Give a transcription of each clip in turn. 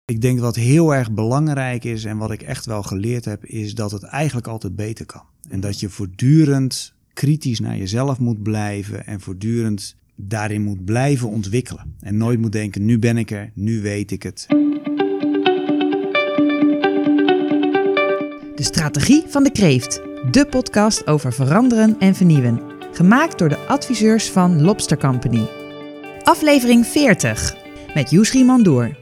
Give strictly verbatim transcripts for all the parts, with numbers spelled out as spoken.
Ik denk wat heel erg belangrijk is en wat ik echt wel geleerd heb, is dat het eigenlijk altijd beter kan. En dat je voortdurend kritisch naar jezelf moet blijven en voortdurend daarin moet blijven ontwikkelen. En nooit moet denken, nu ben ik er, nu weet ik het. De Strategie van de Kreeft, de podcast over veranderen en vernieuwen. Gemaakt door de adviseurs van Lobster Company. Aflevering veertig met Yousri Mandoer.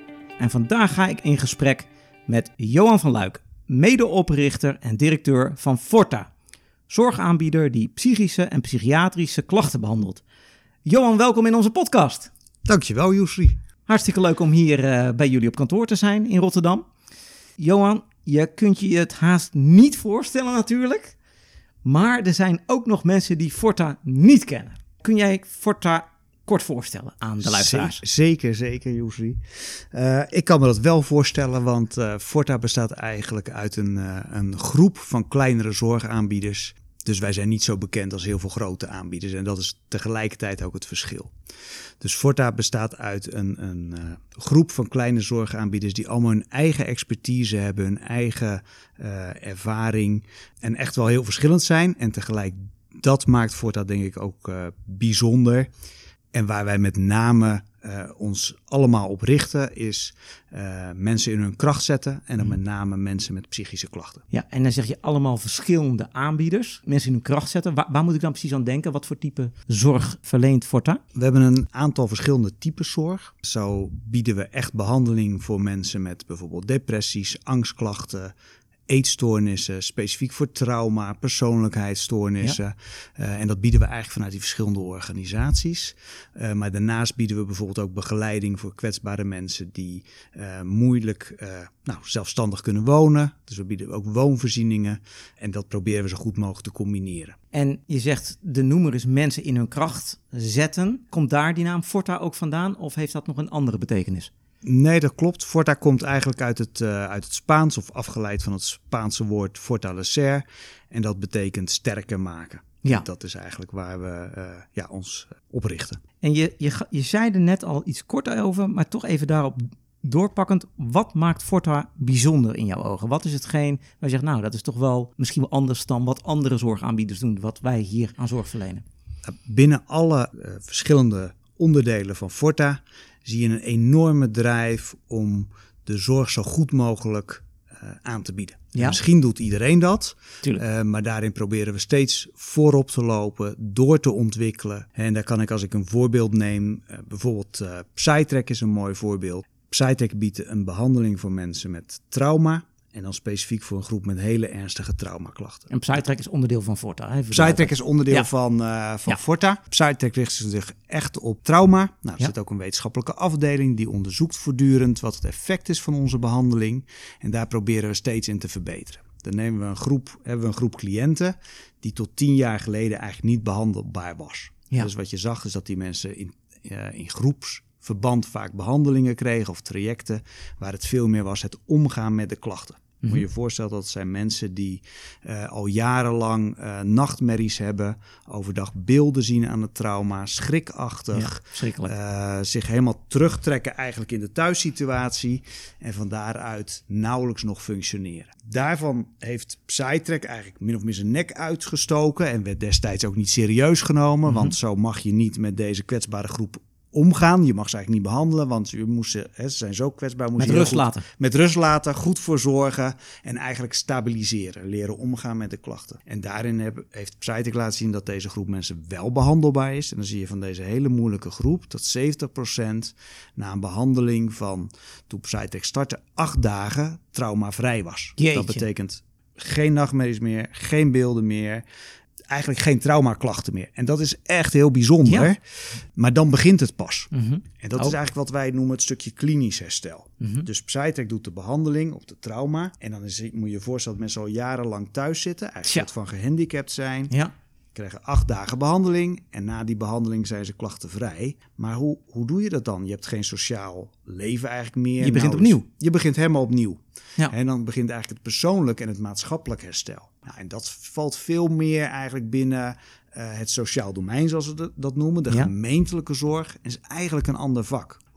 En vandaag ga ik in gesprek met Johan van Luik, medeoprichter en directeur van Forta. Zorgaanbieder die psychische en psychiatrische klachten behandelt. Johan, welkom in onze podcast. Dankjewel, Yousri. Hartstikke leuk om hier uh, bij jullie op kantoor te zijn in Rotterdam. Johan, je kunt je het haast niet voorstellen natuurlijk. Maar er zijn ook nog mensen die Forta niet kennen. Kun jij Forta kort voorstellen aan de luisteraars? Zeker, zeker, Yousri. Uh, ik kan me dat wel voorstellen, want uh, Forta bestaat eigenlijk uit een, uh, een groep van kleinere zorgaanbieders. Dus wij zijn niet zo bekend als heel veel grote aanbieders en dat is tegelijkertijd ook het verschil. Dus Forta bestaat uit een, een uh, groep van kleine zorgaanbieders die allemaal hun eigen expertise hebben, hun eigen uh, ervaring en echt wel heel verschillend zijn. En tegelijk, dat maakt Forta denk ik ook uh, bijzonder. En waar wij met name uh, ons allemaal op richten is uh, mensen in hun kracht zetten. En dan met name mensen met psychische klachten. Ja, en dan zeg je allemaal verschillende aanbieders. Mensen in hun kracht zetten. Waar, waar moet ik dan precies aan denken? Wat voor type zorg verleent Forta? We hebben een aantal verschillende types zorg. Zo bieden we echt behandeling voor mensen met bijvoorbeeld depressies, angstklachten, eetstoornissen, specifiek voor trauma, persoonlijkheidsstoornissen. Ja. Uh, en dat bieden we eigenlijk vanuit die verschillende organisaties. Uh, maar daarnaast bieden we bijvoorbeeld ook begeleiding voor kwetsbare mensen die uh, moeilijk uh, nou, zelfstandig kunnen wonen. Dus we bieden ook woonvoorzieningen en dat proberen we zo goed mogelijk te combineren. En je zegt de noemer is mensen in hun kracht zetten. Komt daar die naam Forta ook vandaan of heeft dat nog een andere betekenis? Nee, dat klopt. Forta komt eigenlijk uit het, uh, uit het Spaans of afgeleid van het Spaanse woord fortalecer. En dat betekent sterker maken. Ja. Dat is eigenlijk waar we uh, ja, ons op richten. En je, je, je zei er net al iets kort over, maar toch even daarop doorpakkend. Wat maakt Forta bijzonder in jouw ogen? Wat is hetgeen waar je zegt, nou dat is toch wel misschien wel anders dan wat andere zorgaanbieders doen, wat wij hier aan zorg verlenen? Binnen alle uh, verschillende onderdelen van Forta zie je een enorme drive om de zorg zo goed mogelijk uh, aan te bieden. Ja. Misschien doet iedereen dat, uh, maar daarin proberen we steeds voorop te lopen, door te ontwikkelen. En daar kan ik, als ik een voorbeeld neem, uh, bijvoorbeeld uh, Psytrek is een mooi voorbeeld. Psytrek biedt een behandeling voor mensen met trauma. En dan specifiek voor een groep met hele ernstige traumaklachten. En Psytrek is onderdeel van Forta. Hè? Psytrek is onderdeel ja. van, uh, van ja. Forta. Psytrek richt zich echt op trauma. Nou, er ja. zit ook een wetenschappelijke afdeling die onderzoekt voortdurend wat het effect is van onze behandeling. En daar proberen we steeds in te verbeteren. Dan nemen we een groep, hebben we een groep cliënten die tot tien jaar geleden eigenlijk niet behandelbaar was. Ja. Dus wat je zag is dat die mensen in, uh, in groeps verband vaak behandelingen kregen of trajecten waar het veel meer was het omgaan met de klachten. Mm-hmm. Moet je je voorstellen dat het zijn mensen die uh, al jarenlang uh, nachtmerries hebben, overdag beelden zien aan het trauma, schrikachtig, ja, uh, zich helemaal terugtrekken eigenlijk in de thuissituatie en van daaruit nauwelijks nog functioneren. Daarvan heeft Psytrek eigenlijk min of meer zijn nek uitgestoken en werd destijds ook niet serieus genomen, mm-hmm. want zo mag je niet met deze kwetsbare groep omgaan. Je mag ze eigenlijk niet behandelen, want je moest ze, hè, ze zijn zo kwetsbaar. Met rust laten. Met rust laten, goed voor zorgen en eigenlijk stabiliseren. Leren omgaan met de klachten. En daarin heb, heeft Psytrek laten zien dat deze groep mensen wel behandelbaar is. En dan zie je van deze hele moeilijke groep dat zeventig procent na een behandeling van, toen Psytrek startte, acht dagen traumavrij was. Jeetje. Dat betekent geen nachtmerries meer, geen beelden meer, eigenlijk geen traumaklachten meer. En dat is echt heel bijzonder. Ja. Maar dan begint het pas. Mm-hmm. En dat oh. is eigenlijk wat wij noemen het stukje klinisch herstel. Mm-hmm. Dus Psytrek doet de behandeling op de trauma. En dan is, moet je je voorstellen dat mensen al jarenlang thuis zitten. Eigenlijk ja. van gehandicapt zijn. Ja. Krijgen acht dagen behandeling. En na die behandeling zijn ze klachtenvrij. Maar hoe, hoe doe je dat dan? Je hebt geen sociaal leven eigenlijk meer. Je begint nou, opnieuw. Je begint helemaal opnieuw. Ja. En dan begint eigenlijk het persoonlijk en het maatschappelijk herstel. Nou, en dat valt veel meer eigenlijk binnen uh, het sociaal domein, zoals we dat noemen. De ja. gemeentelijke zorg is eigenlijk een ander vak.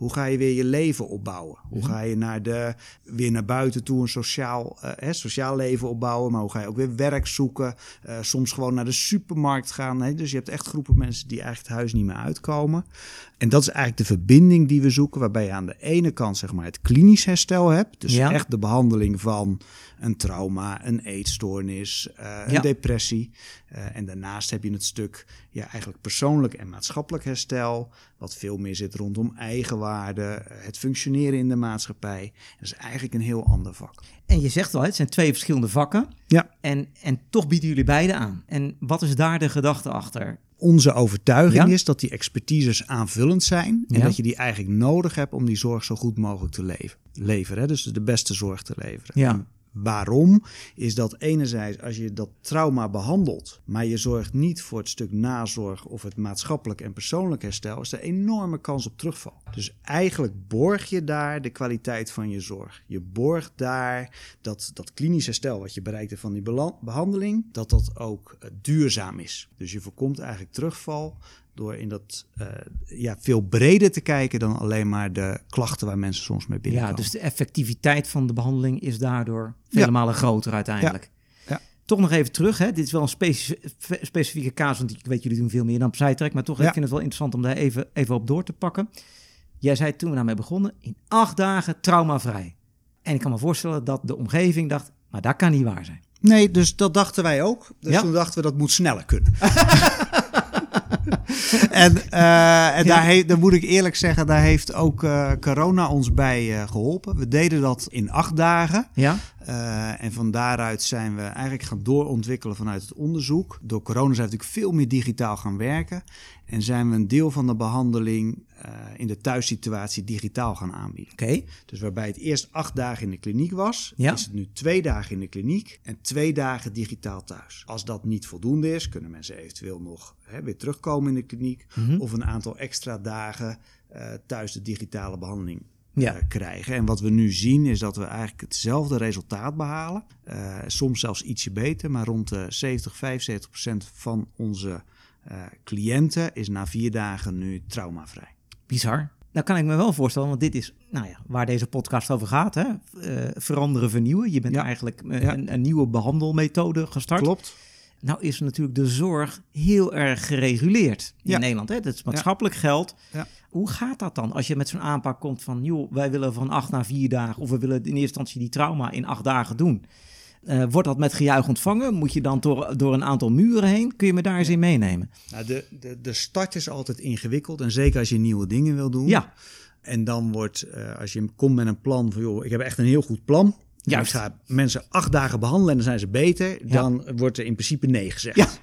Hoe ga je weer je leven opbouwen? Hoe Mm-hmm. ga je naar de, weer naar buiten toe een sociaal, uh, hè, sociaal leven opbouwen? Maar hoe ga je ook weer werk zoeken? Uh, soms gewoon naar de supermarkt gaan. Hè? Dus je hebt echt groepen mensen die eigenlijk het huis niet meer uitkomen. En dat is eigenlijk de verbinding die we zoeken, waarbij je aan de ene kant zeg maar het klinisch herstel hebt. Dus ja. echt de behandeling van een trauma, een eetstoornis, uh, een ja. depressie. Uh, en daarnaast heb je het stuk ja, eigenlijk persoonlijk en maatschappelijk herstel, wat veel meer zit rondom eigenwaarde, het functioneren in de maatschappij. Dat is eigenlijk een heel ander vak. En je zegt al, het zijn twee verschillende vakken. Ja. En, en toch bieden jullie beide aan. En wat is daar de gedachte achter? Onze overtuiging ja? is dat die expertises aanvullend zijn en ja? dat je die eigenlijk nodig hebt om die zorg zo goed mogelijk te leven, leveren. Hè? Dus de beste zorg te leveren. Ja. En waarom? Is dat enerzijds als je dat trauma behandelt, maar je zorgt niet voor het stuk nazorg of het maatschappelijk en persoonlijk herstel, is er een enorme kans op terugval. Dus eigenlijk borg je daar de kwaliteit van je zorg. Je borgt daar dat, dat klinisch herstel wat je bereikt hebt van die beland- behandeling, dat dat ook uh, duurzaam is. Dus je voorkomt eigenlijk terugval door in dat uh, ja, veel breder te kijken dan alleen maar de klachten waar mensen soms mee binnenkomen. Ja, dus de effectiviteit van de behandeling is daardoor vele ja. malen groter uiteindelijk. Ja. Ja. Toch nog even terug, hè? Dit is wel een speci- specifieke casus, want ik weet jullie doen veel meer dan Psytrek, maar toch ja. ik vind het wel interessant om daar even, even op door te pakken. Jij zei toen we daarmee begonnen, in acht dagen traumavrij. En ik kan me voorstellen dat de omgeving dacht, maar dat kan niet waar zijn. Nee, dus dat dachten wij ook. Dus ja? toen dachten we dat moet sneller kunnen. en uh, en ja. daar, he- daar moet ik eerlijk zeggen, daar heeft ook uh, corona ons bij uh, geholpen. We deden dat in acht dagen. Ja? Uh, en van daaruit zijn we eigenlijk gaan doorontwikkelen vanuit het onderzoek. Door corona zijn we natuurlijk veel meer digitaal gaan werken. En zijn we een deel van de behandeling uh, in de thuissituatie digitaal gaan aanbieden. Okay. Dus waarbij het eerst acht dagen in de kliniek was, ja. is het nu twee dagen in de kliniek en twee dagen digitaal thuis. Als dat niet voldoende is, kunnen mensen eventueel nog hè, weer terugkomen in de kliniek. Mm-hmm. Of een aantal extra dagen uh, thuis de digitale behandeling ja. uh, krijgen. En wat we nu zien is dat we eigenlijk hetzelfde resultaat behalen. Uh, soms zelfs ietsje beter, maar rond de zeventig, vijfenzeventig procent van onze uh, cliënten is na vier dagen nu traumavrij. Bizar. Nou kan ik me wel voorstellen, want dit is nou ja, waar deze podcast over gaat. Hè? Uh, veranderen, vernieuwen. Je bent ja. eigenlijk uh, ja. een, een nieuwe behandelmethode gestart. Klopt. Nou is natuurlijk de zorg heel erg gereguleerd in ja. Nederland. Hè? Dat is maatschappelijk ja. geld. Ja. Hoe gaat dat dan als je met zo'n aanpak komt van, joh, wij willen van acht naar vier dagen, of we willen in eerste instantie die trauma in acht dagen doen. Uh, wordt dat met gejuich ontvangen? Moet je dan door, door een aantal muren heen? Kun je me daar eens in meenemen? Nou, de, de, de start is altijd ingewikkeld. En zeker als je nieuwe dingen wil doen. Ja. En dan wordt, uh, als je komt met een plan van, joh, ik heb echt een heel goed plan. Juist. Ik ga mensen acht dagen behandelen en dan zijn ze beter. Ja. Dan wordt er in principe nee gezegd. Ja.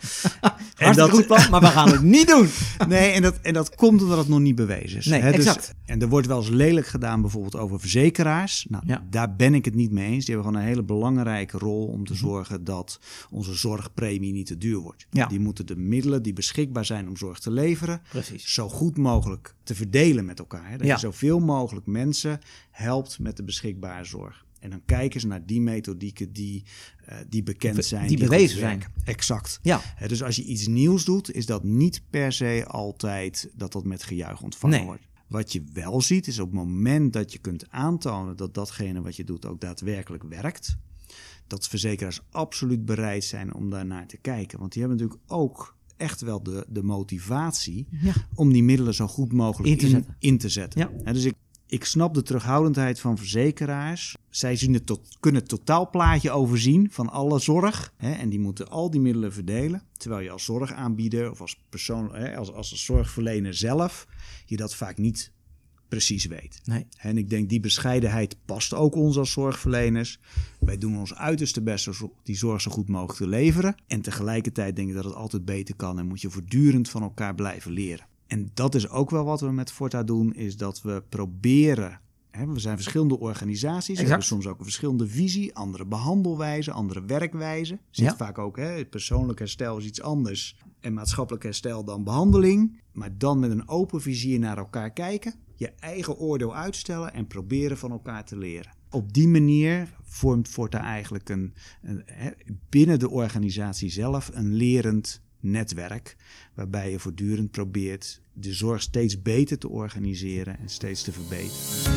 En dat goed plan, maar we gaan het niet doen. Nee, en dat, en dat komt omdat het nog niet bewezen is. Nee, hè? exact. Dus, en er wordt wel eens lelijk gedaan bijvoorbeeld over verzekeraars. Nou, ja. daar ben ik het niet mee eens. Die hebben gewoon een hele belangrijke rol om te zorgen dat onze zorgpremie niet te duur wordt. Ja. Die moeten de middelen die beschikbaar zijn om zorg te leveren, Precies. zo goed mogelijk te verdelen met elkaar. Hè? Dat ja. je zoveel mogelijk mensen helpt met de beschikbare zorg. En dan kijken ze naar die methodieken die, uh, die bekend zijn. Die, die bewezen zijn. Exact. Ja. He, dus als je iets nieuws doet, is dat niet per se altijd dat dat met gejuich ontvangen nee. wordt. Wat je wel ziet, is op het moment dat je kunt aantonen dat datgene wat je doet ook daadwerkelijk werkt, dat verzekeraars absoluut bereid zijn om daarnaar te kijken. Want die hebben natuurlijk ook echt wel de, de motivatie ja. om die middelen zo goed mogelijk in te zetten. In, in te zetten. Ja. He, dus ik Ik snap de terughoudendheid van verzekeraars. Zij zien het tot, kunnen het totaalplaatje overzien van alle zorg. Hè, en die moeten al die middelen verdelen. Terwijl je als zorgaanbieder of als persoon, hè, als, als zorgverlener zelf, je dat vaak niet precies weet. Nee. En ik denk die bescheidenheid past ook ons als zorgverleners. Wij doen ons uiterste best om die zorg zo goed mogelijk te leveren. En tegelijkertijd denk ik dat het altijd beter kan en moet je voortdurend van elkaar blijven leren. En dat is ook wel wat we met Forta doen, is dat we proberen, hè, we zijn verschillende organisaties, we hebben soms ook een verschillende visie, andere behandelwijzen, andere werkwijzen. Zit ja. vaak ook, hè, het persoonlijk herstel is iets anders en maatschappelijk herstel dan behandeling. Maar dan met een open vizier naar elkaar kijken, je eigen oordeel uitstellen en proberen van elkaar te leren. Op die manier vormt Forta eigenlijk een, een, hè, binnen de organisatie zelf een lerend netwerk, waarbij je voortdurend probeert de zorg steeds beter te organiseren en steeds te verbeteren.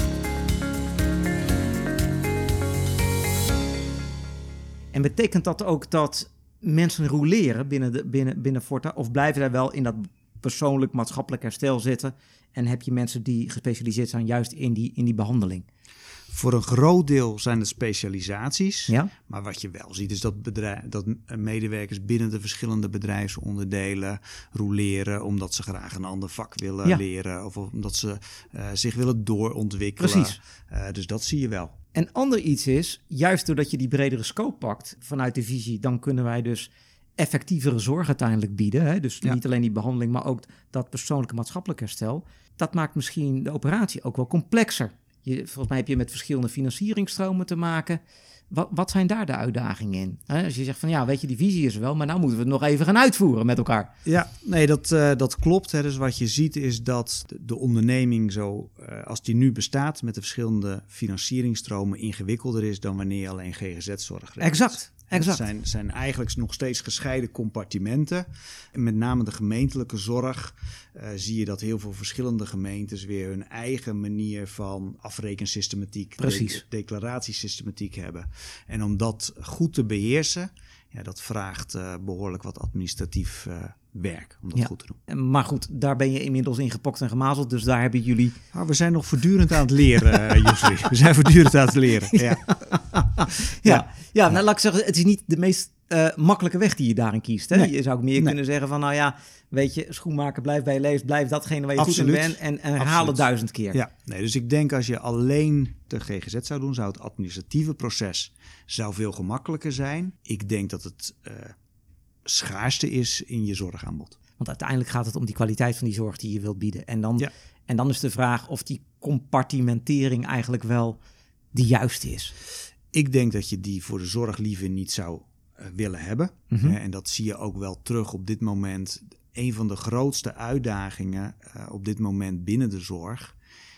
En betekent dat ook dat mensen roleren binnen, de, binnen, binnen Forta, of blijven daar wel in dat persoonlijk maatschappelijk herstel zitten en heb je mensen die gespecialiseerd zijn juist in die, in die behandeling? Voor een groot deel zijn het specialisaties. Ja? Maar wat je wel ziet is dat, bedrijf, dat medewerkers binnen de verschillende bedrijfsonderdelen roleren omdat ze graag een ander vak willen ja. leren of omdat ze uh, zich willen doorontwikkelen. Precies. Uh, dus dat zie je wel. En ander iets is, juist doordat je die bredere scope pakt vanuit de visie, dan kunnen wij dus effectievere zorg uiteindelijk bieden. Hè? Dus ja. niet alleen die behandeling, maar ook dat persoonlijke maatschappelijk herstel. Dat maakt misschien de operatie ook wel complexer. Je, volgens mij heb je met verschillende financieringstromen te maken. Wat, wat zijn daar de uitdagingen in? He, als je zegt van ja, weet je, die visie is er wel, maar nou moeten we het nog even gaan uitvoeren met elkaar. Ja, nee, dat, uh, dat klopt. Hè. Dus wat je ziet is dat de, de onderneming zo, uh, als die nu bestaat met de verschillende financieringstromen, ingewikkelder is dan wanneer je alleen G G Z-zorg regelt. Exact. Exact. Het zijn, zijn eigenlijk nog steeds gescheiden compartimenten. En met name de gemeentelijke zorg uh, zie je dat heel veel verschillende gemeentes weer hun eigen manier van afrekensystematiek, Precies. de, declaratiesystematiek hebben. En om dat goed te beheersen, ja, dat vraagt uh, behoorlijk wat administratief uh, werk om dat ja. goed te doen. Maar goed, daar ben je inmiddels in gepokt en gemazeld, dus daar hebben jullie... Nou, we zijn nog voortdurend aan het leren, uh, Jusri. We zijn voortdurend aan het leren, ja. ja. ja. Ja, nou laat ik zeggen, het is niet de meest uh, makkelijke weg die je daarin kiest. Hè? Nee. Je zou ook meer nee. kunnen zeggen van, nou ja, weet je, schoenmaker, blijf bij je leest, blijf datgene waar je Absoluut. goed in bent en, en herhaal het duizend keer. Ja, nee, dus ik denk als je alleen de G G Z zou doen, zou het administratieve proces zou veel gemakkelijker zijn. Ik denk dat het uh, schaarste is in je zorgaanbod. Want uiteindelijk gaat het om die kwaliteit van die zorg die je wilt bieden. En dan, ja. en dan is de vraag of die compartimentering eigenlijk wel de juiste is. Ik denk dat je die voor de zorg liever niet zou uh, willen hebben. Mm-hmm. En dat zie je ook wel terug op dit moment. Een van de grootste uitdagingen uh, op dit moment binnen de zorg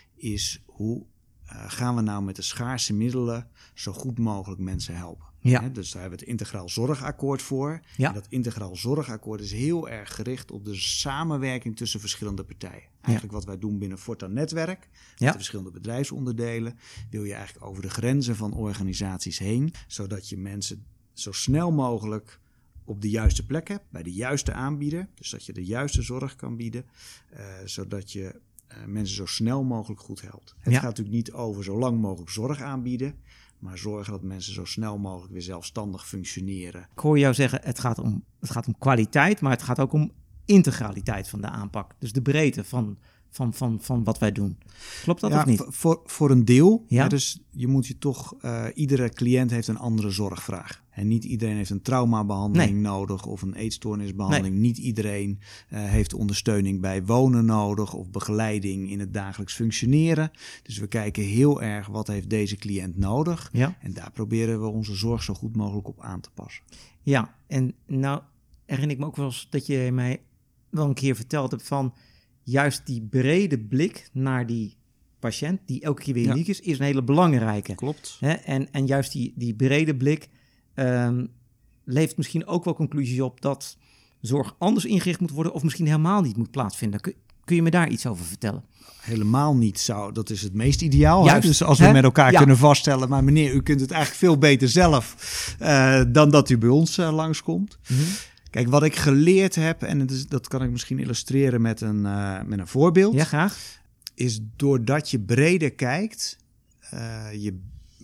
is hoe uh, gaan we nou met de schaarse middelen zo goed mogelijk mensen helpen. Ja. He, dus daar hebben we het Integraal Zorgakkoord voor. Ja. En dat Integraal Zorgakkoord is heel erg gericht op de samenwerking tussen verschillende partijen. Eigenlijk ja. wat wij doen binnen Forta Netwerk, met ja. de verschillende bedrijfsonderdelen, wil je eigenlijk over de grenzen van organisaties heen, zodat je mensen zo snel mogelijk op de juiste plek hebt, bij de juiste aanbieder. Dus dat je de juiste zorg kan bieden, uh, zodat je uh, mensen zo snel mogelijk goed helpt. Het ja. gaat natuurlijk niet over zo lang mogelijk zorg aanbieden, maar zorgen dat mensen zo snel mogelijk weer zelfstandig functioneren. Ik hoor jou zeggen, het gaat om, het gaat om kwaliteit, maar het gaat ook om integraliteit van de aanpak. Dus de breedte van, van, van, van wat wij doen. Klopt dat ja, of niet? Voor, voor een deel. Ja? Ja, dus je moet je toch, uh, iedere cliënt heeft een andere zorgvraag. En niet iedereen heeft een traumabehandeling nee. nodig of een eetstoornisbehandeling. Nee. Niet iedereen uh, heeft ondersteuning bij wonen nodig of begeleiding in het dagelijks functioneren. Dus we kijken heel erg wat heeft deze cliënt nodig. Ja. En daar proberen we onze zorg zo goed mogelijk op aan te passen. Ja, en nou herinner ik me ook wel eens dat je mij wel een keer verteld hebt van juist die brede blik naar die patiënt, die elke keer weer uniek ja. is, is een hele belangrijke. Klopt. Hè? En, en juist die, die brede blik um, levert misschien ook wel conclusies op dat zorg anders ingericht moet worden of misschien helemaal niet moet plaatsvinden. Kun, kun je me daar iets over vertellen? Helemaal niet zou. Dat is het meest ideaal. Juist, dus als we hè? met elkaar ja. kunnen vaststellen, maar meneer, u kunt het eigenlijk veel beter zelf uh, dan dat u bij ons uh, langskomt. Mm-hmm. Kijk, wat ik geleerd heb, en het is, dat kan ik misschien illustreren met een, uh, met een voorbeeld. Ja, graag. Is doordat je breder kijkt, uh, je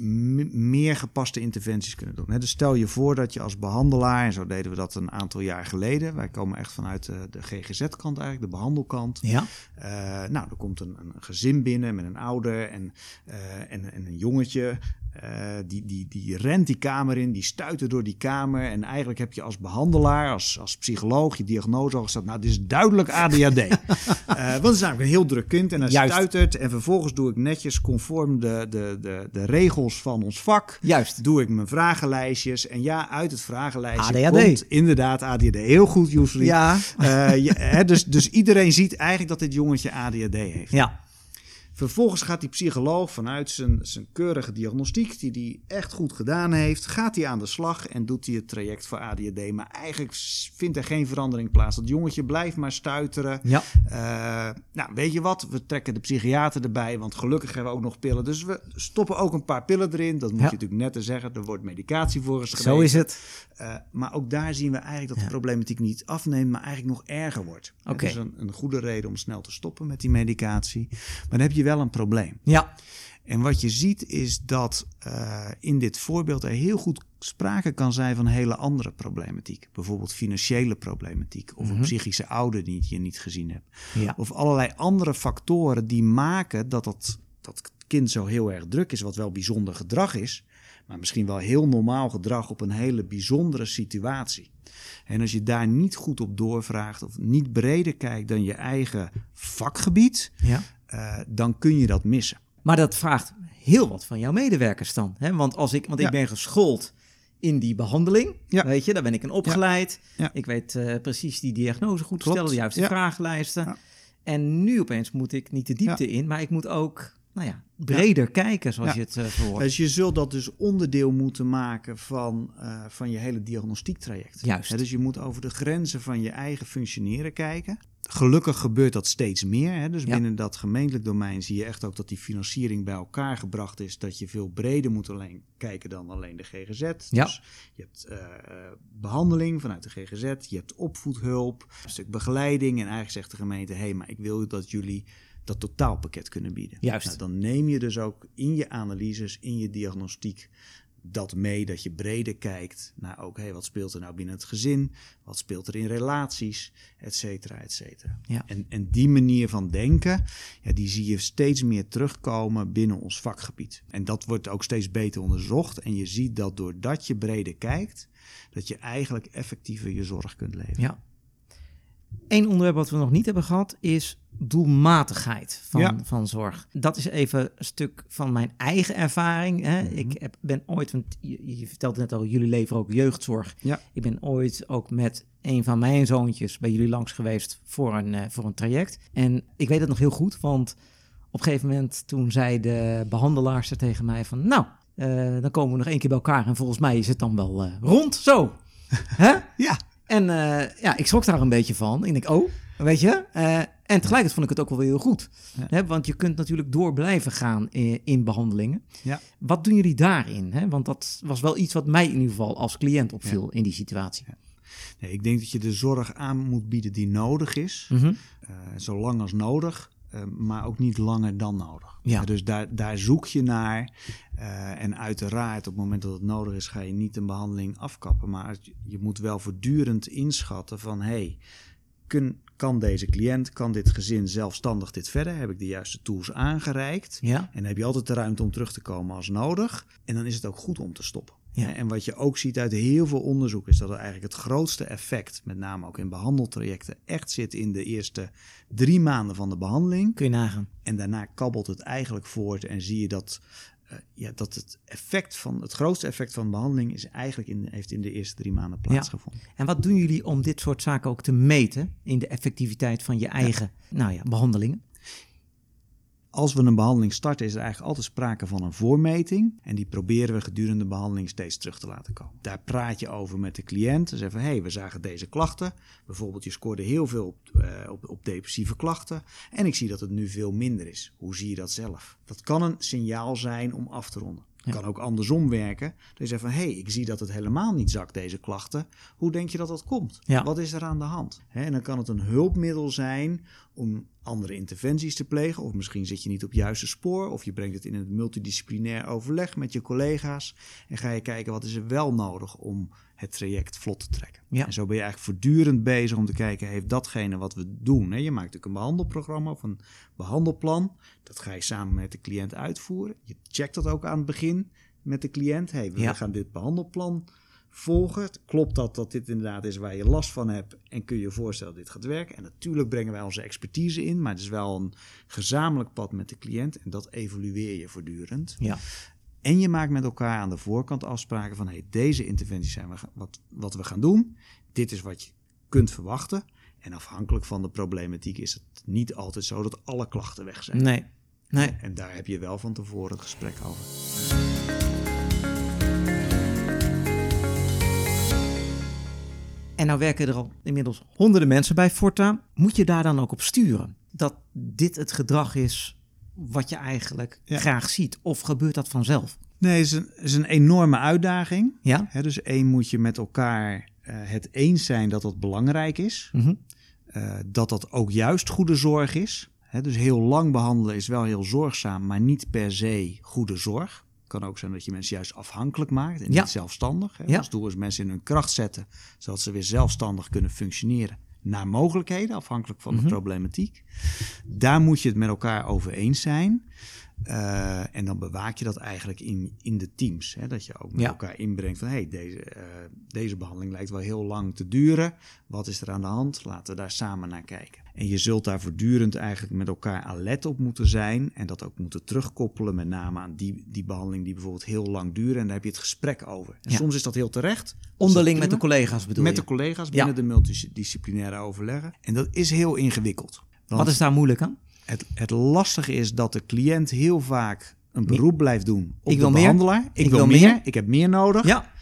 m- meer gepaste interventies kunnen doen. He, dus stel je voor dat je als behandelaar, en zo deden we dat een aantal jaar geleden. Wij komen echt vanuit de, de G G Z-kant eigenlijk, de behandelkant. Ja. Uh, nou, er komt een, een gezin binnen met een ouder en, uh, en, en een jongetje. Uh, die, die, die rent die kamer in, die stuitert door die kamer. En eigenlijk heb je als behandelaar, als, als psycholoog, je diagnose al gesteld. Nou, dit is duidelijk A D H D. uh, want het is namelijk een heel druk kind en hij Juist. stuitert. En vervolgens doe ik netjes conform de, de, de, de regels van ons vak. Juist. Doe ik mijn vragenlijstjes. En ja, uit het vragenlijstje A D H D. komt inderdaad A D H D. Heel goed, Jusri. Ja. Uh, je, hè, dus, dus iedereen ziet eigenlijk dat dit jongetje A D H D heeft. Ja. Vervolgens gaat die psycholoog vanuit zijn, zijn keurige diagnostiek, die hij echt goed gedaan heeft, gaat hij aan de slag en doet hij het traject voor A D H D. Maar eigenlijk vindt er geen verandering plaats. Dat jongetje blijft maar stuiteren. Ja. Uh, nou, weet je wat? We trekken de psychiater erbij, want gelukkig hebben we ook nog pillen. Dus we stoppen ook een paar pillen erin. Dat moet ja. je natuurlijk net te zeggen. Er wordt medicatie voor geschreven. Zo is het. Uh, maar ook daar zien we eigenlijk dat de ja. problematiek niet afneemt, maar eigenlijk nog erger wordt. Okay. Dat is een, een goede reden om snel te stoppen met die medicatie. Maar dan heb je wel een probleem. Ja. En wat je ziet is dat uh, in dit voorbeeld er heel goed sprake kan zijn van hele andere problematiek. Bijvoorbeeld financiële problematiek of mm-hmm. een psychische ouder die je niet gezien hebt. Ja. Of allerlei andere factoren die maken dat dat, dat kind zo heel erg druk is, wat wel bijzonder gedrag is, maar misschien wel heel normaal gedrag op een hele bijzondere situatie. En als je daar niet goed op doorvraagt of niet breder kijkt dan je eigen vakgebied, ja. uh, dan kun je dat missen. Maar dat vraagt heel wat van jouw medewerkers dan. Hè? Want, als ik, want ja. ik ben geschoold in die behandeling, ja. weet je, daar ben ik in opgeleid. Ja. Ja. Ik weet uh, precies die diagnose goed te Klopt. stellen, de juiste ja. vragenlijsten. Ja. En nu opeens moet ik niet de diepte ja. in, maar ik moet ook nou ja, breder ja. kijken, zoals ja. je het uh, verwoordt. Dus je zult dat dus onderdeel moeten maken van, uh, van je hele diagnostiektraject. Juist. Ja, dus je moet over de grenzen van je eigen functioneren kijken. Gelukkig gebeurt dat steeds meer. Hè? Dus ja. binnen dat gemeentelijk domein zie je echt ook dat die financiering bij elkaar gebracht is. Dat je veel breder moet alleen kijken dan alleen de G G Z. Ja. Dus je hebt uh, behandeling vanuit de G G Z. Je hebt opvoedhulp, een stuk begeleiding. En eigenlijk zegt de gemeente, hé, hey, maar ik wil dat jullie dat totaalpakket kunnen bieden. Juist. Nou, dan neem je dus ook in je analyses, in je diagnostiek dat mee, dat je breder kijkt naar ook, hé, hey, wat speelt er nou binnen het gezin? Wat speelt er in relaties? Et cetera, et cetera. Ja. En, en die manier van denken, ja, die zie je steeds meer terugkomen binnen ons vakgebied. En dat wordt ook steeds beter onderzocht. En je ziet dat doordat je breder kijkt, dat je eigenlijk effectiever je zorg kunt leveren. Ja. Eén onderwerp wat we nog niet hebben gehad is doelmatigheid van, ja. van zorg. Dat is even een stuk van mijn eigen ervaring. Hè. Mm-hmm. Ik heb, ben ooit, want je, je vertelde net al, jullie leveren ook jeugdzorg. Ja. Ik ben ooit ook met een van mijn zoontjes bij jullie langs geweest voor een, uh, voor een traject. En ik weet het nog heel goed, want op een gegeven moment toen zei de behandelaarster tegen mij van, nou, uh, dan komen we nog één keer bij elkaar en volgens mij is het dan wel uh, rond zo. Hè? Ja. En uh, ja, ik schrok daar een beetje van. Ik denk, oh, weet je. Uh, en tegelijkertijd vond ik het ook wel weer heel goed. Ja. Hè? Want je kunt natuurlijk door blijven gaan in, in behandelingen. Ja. Wat doen jullie daarin? Hè? Want dat was wel iets wat mij in ieder geval als cliënt opviel ja. in die situatie. Ja. Nee, ik denk dat je de zorg aan moet bieden die nodig is. Mm-hmm. Uh, zo lang als nodig. Uh, maar ook niet langer dan nodig. Ja. Uh, dus daar, daar zoek je naar. Uh, en uiteraard op het moment dat het nodig is, ga je niet een behandeling afkappen. Maar je moet wel voortdurend inschatten van, hey, kun, kan deze cliënt, kan dit gezin zelfstandig dit verder? Heb ik de juiste tools aangereikt? Ja. En dan heb je altijd de ruimte om terug te komen als nodig. En dan is het ook goed om te stoppen. Ja. En wat je ook ziet uit heel veel onderzoek is dat er eigenlijk het grootste effect, met name ook in behandeltrajecten, echt zit in de eerste drie maanden van de behandeling. Kun je nagaan. En daarna kabbelt het eigenlijk voort en zie je dat, uh, ja, dat het effect van het grootste effect van de behandeling is eigenlijk in, heeft in de eerste drie maanden plaatsgevonden. Ja. En wat doen jullie om dit soort zaken ook te meten in de effectiviteit van je eigen ja. Nou ja, behandelingen? Als we een behandeling starten is er eigenlijk altijd sprake van een voormeting. En die proberen we gedurende de behandeling steeds terug te laten komen. Daar praat je over met de cliënt. Ze zeggen van, hé, hey, we zagen deze klachten. Bijvoorbeeld, je scoorde heel veel op, uh, op, op depressieve klachten. En ik zie dat het nu veel minder is. Hoe zie je dat zelf? Dat kan een signaal zijn om af te ronden. Het ja. kan ook andersom werken. Dat je zegt van, hé, hey, ik zie dat het helemaal niet zakt, deze klachten. Hoe denk je dat dat komt? Ja. Wat is er aan de hand? He, en dan kan het een hulpmiddel zijn om andere interventies te plegen. Of misschien zit je niet op het juiste spoor. Of je brengt het in een multidisciplinair overleg met je collega's. En ga je kijken, wat is er wel nodig om het traject vlot te trekken. Ja. En zo ben je eigenlijk voortdurend bezig om te kijken, heeft datgene wat we doen. He, je maakt natuurlijk een behandelprogramma of een behandelplan. Dat ga je samen met de cliënt uitvoeren. Je checkt dat ook aan het begin met de cliënt. Hey, we ja. gaan dit behandelplan volgen. Klopt dat dat dit inderdaad is waar je last van hebt en kun je je voorstellen dat dit gaat werken? En natuurlijk brengen wij onze expertise in, maar het is wel een gezamenlijk pad met de cliënt en dat evalueer je voortdurend. Ja. En je maakt met elkaar aan de voorkant afspraken van, hey, deze interventies zijn we, wat, wat we gaan doen. Dit is wat je kunt verwachten. En afhankelijk van de problematiek is het niet altijd zo dat alle klachten weg zijn. Nee. Nee. En daar heb je wel van tevoren het gesprek over. En nou werken er al inmiddels honderden mensen bij Forta. Moet je daar dan ook op sturen? Dat dit het gedrag is wat je eigenlijk ja. graag ziet? Of gebeurt dat vanzelf? Nee, het is een, is een enorme uitdaging. Ja? He, dus één, moet je met elkaar uh, het eens zijn dat dat belangrijk is. Mm-hmm. Uh, dat dat ook juist goede zorg is. He, dus heel lang behandelen is wel heel zorgzaam, maar niet per se goede zorg. Het kan ook zijn dat je mensen juist afhankelijk maakt en ja. niet zelfstandig. Hè. Ja. Ons doel is mensen in hun kracht zetten, zodat ze weer zelfstandig kunnen functioneren. Naar mogelijkheden, afhankelijk van mm-hmm. de problematiek. Daar moet je het met elkaar over eens zijn. Uh, en dan bewaak je dat eigenlijk in, in de teams. Hè? Dat je ook met ja. elkaar inbrengt van... hey, deze, uh, deze behandeling lijkt wel heel lang te duren. Wat is er aan de hand? Laten we daar samen naar kijken. En je zult daar voortdurend eigenlijk met elkaar alert op moeten zijn... en dat ook moeten terugkoppelen, met name aan die, die behandeling... die bijvoorbeeld heel lang duren. En daar heb je het gesprek over. En ja. soms is dat heel terecht. Onderling met de collega's bedoel met je? Met de collega's binnen ja. de multidisciplinaire overleggen. En dat is heel ingewikkeld. Wat is daar moeilijk aan? Het, het lastige is dat de cliënt heel vaak een beroep blijft doen op ik de wil behandelaar. Meer. Ik, ik wil, wil meer. meer, ik heb meer nodig. Ja.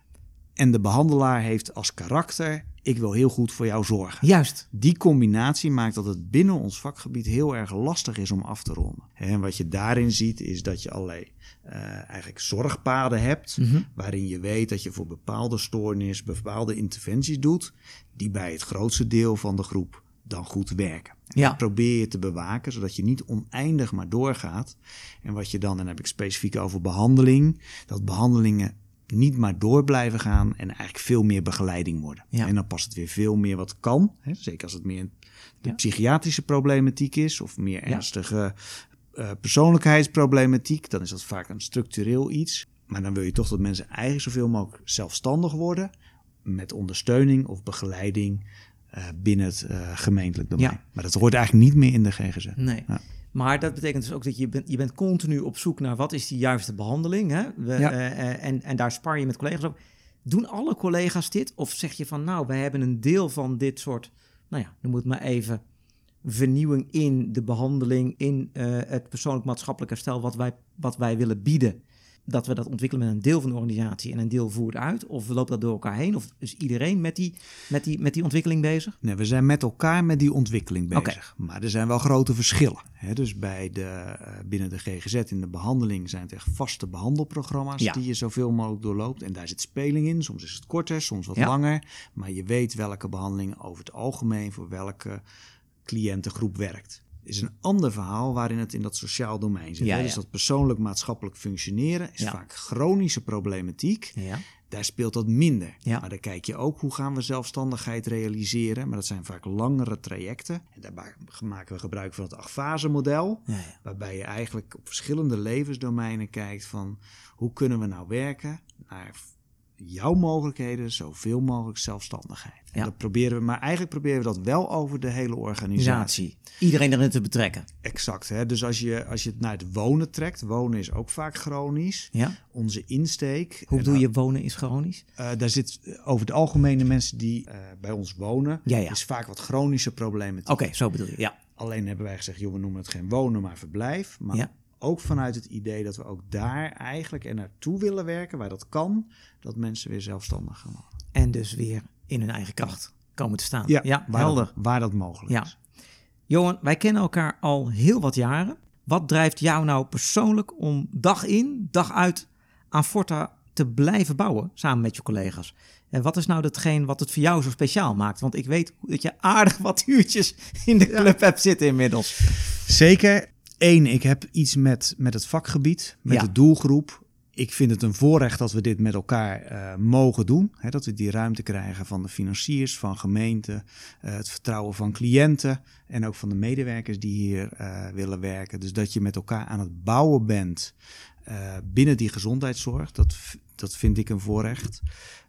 En de behandelaar heeft als karakter, ik wil heel goed voor jou zorgen. Juist. Die combinatie maakt dat het binnen ons vakgebied heel erg lastig is om af te ronden. En wat je daarin ziet is dat je allerlei uh, eigenlijk zorgpaden hebt, mm-hmm. waarin je weet dat je voor bepaalde stoornis, bepaalde interventies doet, die bij het grootste deel van de groep dan goed werken. Ja. Dat probeer je te bewaken, zodat je niet oneindig maar doorgaat. En wat je dan, en dan heb ik specifiek over behandeling, dat behandelingen niet maar door blijven gaan en eigenlijk veel meer begeleiding worden. Ja. En dan past het weer veel meer wat kan. Hè? Zeker als het meer de ja. psychiatrische problematiek is of meer ernstige uh, persoonlijkheidsproblematiek, dan is dat vaak een structureel iets. Maar dan wil je toch dat mensen eigenlijk zoveel mogelijk zelfstandig worden met ondersteuning of begeleiding Uh, binnen het uh, gemeentelijk domein. Ja. Maar dat hoort eigenlijk niet meer in de G G Z. Nee. Ja. Maar dat betekent dus ook dat je bent, je bent continu op zoek naar wat is die juiste behandeling. Hè? We, ja. uh, en, en daar spar je met collega's op. Doen alle collega's dit? Of zeg je van nou, wij hebben een deel van dit soort, nou ja, noem het maar even, vernieuwing in de behandeling, in uh, het persoonlijk maatschappelijk herstel wat wij, wat wij willen bieden. Dat we dat ontwikkelen met een deel van de organisatie en een deel voert uit? Of loopt dat door elkaar heen? Of is iedereen met die, met die, met die ontwikkeling bezig? Nee, we zijn met elkaar met die ontwikkeling bezig. Okay. Maar er zijn wel grote verschillen. Hè? Dus bij de, uh, binnen de G G Z in de behandeling zijn het echt vaste behandelprogramma's ja. die je zoveel mogelijk doorloopt. En daar zit speling in. Soms is het korter, soms wat ja. langer. Maar je weet welke behandeling over het algemeen voor welke cliëntengroep werkt. Is een ander verhaal waarin het in dat sociaal domein zit. Ja, ja. Dus dat persoonlijk-maatschappelijk functioneren is ja. vaak chronische problematiek. Ja. Daar speelt dat minder. Ja. Maar dan kijk je ook hoe gaan we zelfstandigheid realiseren. Maar dat zijn vaak langere trajecten. En daarbij maken we gebruik van het acht-fase-model. Ja, ja. Waarbij je eigenlijk op verschillende levensdomeinen kijkt van hoe kunnen we nou werken naar jouw mogelijkheden, zoveel mogelijk zelfstandigheid. En ja. dat proberen we, maar eigenlijk proberen we dat wel over de hele organisatie. Iedereen erin te betrekken. Exact. Hè? Dus als je, als je het naar het wonen trekt, wonen is ook vaak chronisch. Ja. Onze insteek. Hoe bedoel je wonen is chronisch? Uh, daar zit over het algemeen de mensen die uh, bij ons wonen, ja, ja. is vaak wat chronische problematiek. Oké, okay, zo bedoel je, ja. Alleen hebben wij gezegd, joh, we noemen het geen wonen, maar verblijf. Maar ja. ook vanuit het idee dat we ook daar eigenlijk er naartoe willen werken, waar dat kan, dat mensen weer zelfstandig gaan worden. En dus weer in hun eigen kracht komen te staan. Ja, ja waar, helder. Dat, waar dat mogelijk ja. is. Johan, wij kennen elkaar al heel wat jaren. Wat drijft jou nou persoonlijk om dag in, dag uit aan Forta te blijven bouwen, samen met je collega's? En wat is nou datgene wat het voor jou zo speciaal maakt? Want ik weet dat je aardig wat uurtjes in de club ja. hebt zitten inmiddels. Zeker. Eén, ik heb iets met, met het vakgebied, met ja. de doelgroep. Ik vind het een voorrecht dat we dit met elkaar uh, mogen doen. Hè, dat we die ruimte krijgen van de financiers, van gemeenten, uh, het vertrouwen van cliënten en ook van de medewerkers die hier uh, willen werken. Dus dat je met elkaar aan het bouwen bent uh, binnen die gezondheidszorg, dat, dat vind ik een voorrecht.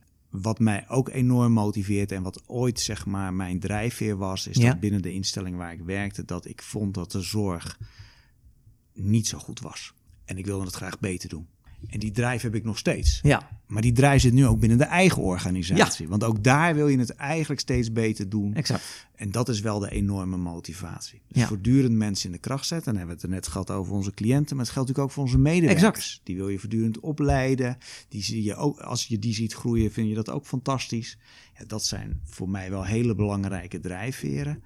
Wat mij ook enorm motiveert en wat ooit zeg maar mijn drijfveer was, is ja. dat binnen de instelling waar ik werkte, dat ik vond dat de zorg niet zo goed was. En ik wilde het graag beter doen. En die drijf heb ik nog steeds. Ja. Maar die drive zit nu ook binnen de eigen organisatie. Ja. Want ook daar wil je het eigenlijk steeds beter doen. Exact. En dat is wel de enorme motivatie. Dus Ja. voortdurend mensen in de kracht zetten. Dan hebben we het er net gehad over onze cliënten. Maar het geldt natuurlijk ook voor onze medewerkers. Exact. Die wil je voortdurend opleiden. Die zie je ook, als je die ziet groeien, vind je dat ook fantastisch. Ja, dat zijn voor mij wel hele belangrijke drijfveren.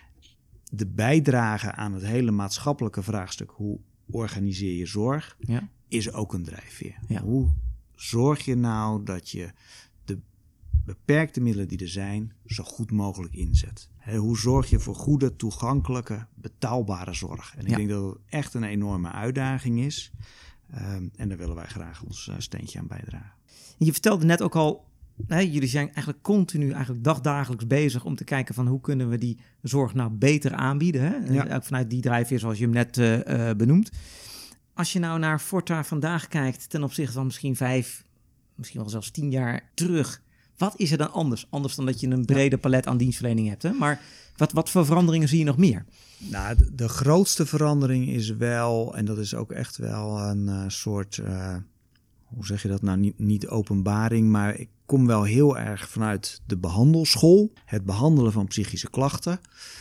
De bijdrage aan het hele maatschappelijke vraagstuk, hoe organiseer je zorg, Ja. is ook een drijfveer. Ja. Hoe zorg je nou dat je de beperkte middelen die er zijn zo goed mogelijk inzet? He, hoe zorg je voor goede, toegankelijke, betaalbare zorg? En ik Ja. denk dat het echt een enorme uitdaging is. Um, en daar willen wij graag ons uh, steentje aan bijdragen. Je vertelde net ook al, hè, jullie zijn eigenlijk continu, eigenlijk dagdagelijks bezig om te kijken van hoe kunnen we die zorg nou beter aanbieden. Hè? Ja. En ook vanuit die drijfveer zoals je hem net uh, uh, benoemt. Als je nou naar Forta vandaag kijkt ten opzichte van misschien vijf, misschien wel zelfs tien jaar terug. Wat is er dan anders? Anders dan dat je een brede palet aan dienstverlening hebt. Hè? Maar wat, wat voor veranderingen zie je nog meer? Nou, de, de grootste verandering is wel, en dat is ook echt wel een uh, soort, uh, hoe zeg je dat nou, niet, niet openbaring, maar ik kom wel heel erg vanuit de behandelschool, het behandelen van psychische klachten.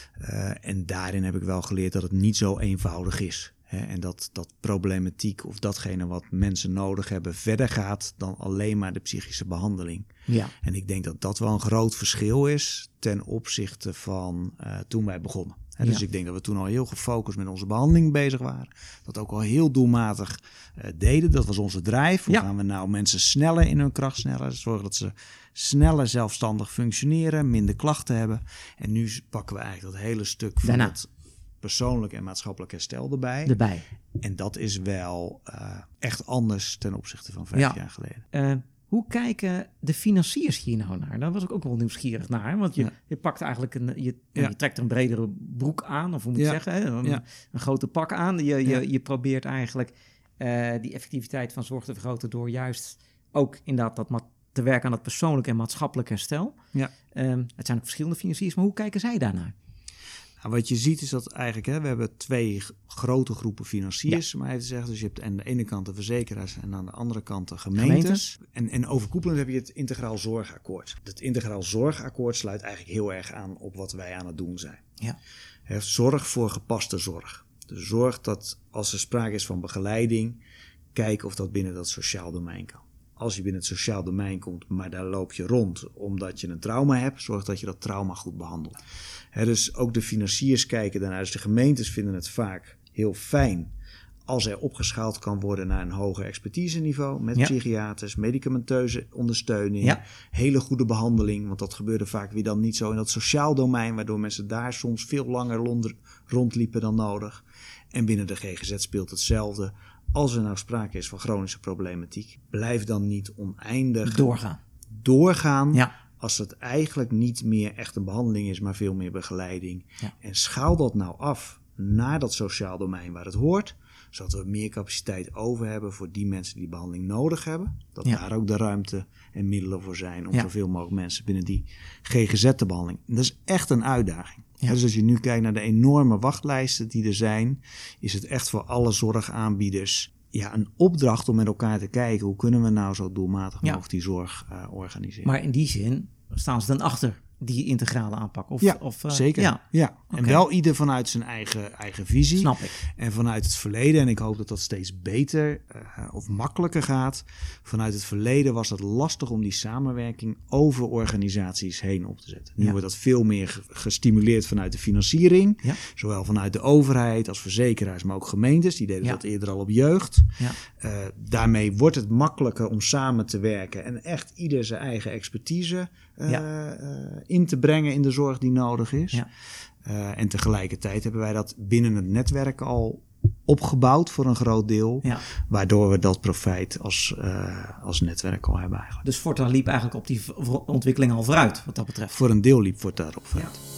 Uh, en daarin heb ik wel geleerd dat het niet zo eenvoudig is. Hè, en dat, dat problematiek of datgene wat mensen nodig hebben verder gaat dan alleen maar de psychische behandeling. Ja. En ik denk dat dat wel een groot verschil is ten opzichte van uh, toen wij begonnen. Hè, dus Ja. ik denk dat we toen al heel gefocust met onze behandeling bezig waren. Dat ook al heel doelmatig uh, deden. Dat was onze drijf. Hoe Ja. gaan we nou mensen sneller in hun kracht sneller? Zorgen dat ze sneller zelfstandig functioneren, minder klachten hebben. En nu pakken we eigenlijk dat hele stuk van Daarna. het persoonlijk en maatschappelijk herstel erbij. Erbij. En dat is wel uh, echt anders ten opzichte van vijf Ja. jaar geleden. Uh, hoe kijken de financiers hier nou naar? Daar was ik ook wel nieuwsgierig naar. Want je, Ja. je pakt eigenlijk een, je, Ja. je trekt een bredere broek aan, of hoe moet je Ja. zeggen, hè? Een, Ja. een grote pak aan. Je, je, Ja. je probeert eigenlijk uh, die effectiviteit van zorg te vergroten door juist ook inderdaad dat ma- te werken aan dat persoonlijk en maatschappelijk herstel. Ja. Um, het zijn ook verschillende financiers, maar hoe kijken zij daarnaar? Nou, wat je ziet is dat eigenlijk, hè, we hebben twee g- grote groepen financiers, ja. maar even te zeggen. Dus je hebt aan de ene kant de verzekeraars en aan de andere kant de gemeentes. Gemeentes. En, en overkoepelend heb je het Integraal Zorgakkoord. Het Integraal Zorgakkoord sluit eigenlijk heel erg aan op wat wij aan het doen zijn. Ja. He, zorg voor gepaste zorg. Dus zorg dat als er sprake is van begeleiding, kijk of dat binnen dat sociaal domein kan. Als je binnen het sociaal domein komt, maar daar loop je rond omdat je een trauma hebt, zorg dat je dat trauma goed behandelt. He, dus ook de financiers kijken daarnaar. Dus de gemeentes vinden het vaak heel fijn als er opgeschaald kan worden naar een hoger expertiseniveau met ja. psychiaters, medicamenteuze ondersteuning, ja. hele goede behandeling. Want dat gebeurde vaak weer dan niet zo in dat sociaal domein, waardoor mensen daar soms veel langer rondliepen dan nodig. En binnen de G G Z speelt hetzelfde. Als er nou sprake is van chronische problematiek, blijf dan niet oneindig doorgaan. doorgaan Ja. als het eigenlijk niet meer echt een behandeling is, maar veel meer begeleiding. Ja. En schaal dat nou af naar dat sociaal domein waar het hoort, zodat we meer capaciteit over hebben voor die mensen die behandeling nodig hebben. Dat Ja. daar ook de ruimte en middelen voor zijn om ja. zoveel mogelijk mensen binnen die G G Z te behandeling. En dat is echt een uitdaging. Ja. Dus als je nu kijkt naar de enorme wachtlijsten die er zijn, is het echt voor alle zorgaanbieders ja, een opdracht om met elkaar te kijken hoe kunnen we nou zo doelmatig Ja. mogelijk die zorg uh, organiseren. Maar in die zin staan ze dan achter die integrale aanpak? Of, ja, of, uh, zeker. Ja. Ja. En Okay. wel ieder vanuit zijn eigen, eigen visie. Snap ik. En vanuit het verleden, en ik hoop dat dat steeds beter uh, of makkelijker gaat. Vanuit het verleden was het lastig om die samenwerking over organisaties heen op te zetten. Nu Ja. wordt dat veel meer gestimuleerd vanuit de financiering. Ja. Zowel vanuit de overheid als verzekeraars, maar ook gemeentes. Die deden Ja. dat eerder al op jeugd. Ja. Uh, daarmee wordt het makkelijker om samen te werken en echt ieder zijn eigen expertise uh, Ja. uh, in te brengen in de zorg die nodig is. Ja. Uh, en tegelijkertijd hebben wij dat binnen het netwerk al opgebouwd voor een groot deel. Ja. Waardoor we dat profijt als, uh, als netwerk al hebben eigenlijk. Dus Forta liep eigenlijk op die v- ontwikkeling al vooruit wat dat betreft. Voor een deel liep Forta daarop vooruit. Ja.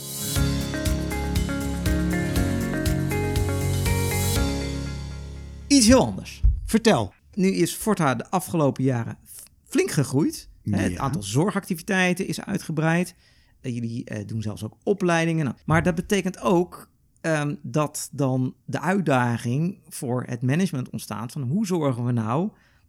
Iets heel anders. Vertel. Nu is Forta de afgelopen jaren flink gegroeid. Ja. Het aantal zorgactiviteiten is uitgebreid. Uh, jullie uh, doen zelfs ook opleidingen. Nou, maar dat betekent ook um, dat dan de uitdaging voor het management ontstaat van hoe zorgen we nou